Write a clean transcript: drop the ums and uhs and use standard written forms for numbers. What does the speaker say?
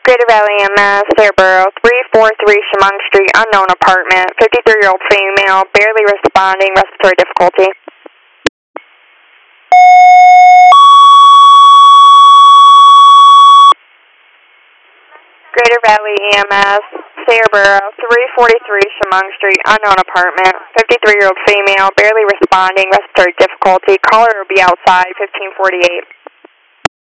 Greater Valley EMS, Scarborough, 343 Chemung Street, unknown apartment, 53-year-old female, barely responding, respiratory difficulty. Greater Valley EMS, Scarborough, 343 Chemung Street, unknown apartment, 53-year-old female, barely responding, respiratory difficulty. Caller will be outside, 1548.